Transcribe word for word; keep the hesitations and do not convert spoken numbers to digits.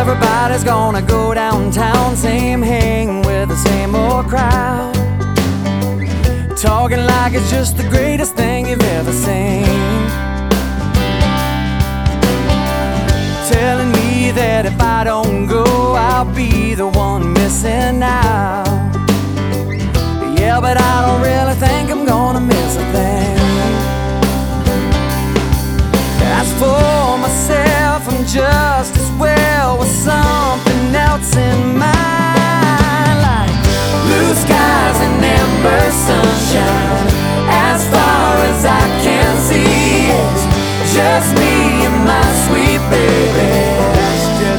Everybody's gonna go downtown, same hang with the same old crowd, talking like it's just the greatest thing you've ever seen, telling me that if I don't go, I'll be the one missing out. Yeah, but I don't really think I'm gonna miss a thing. As for myself, I'm just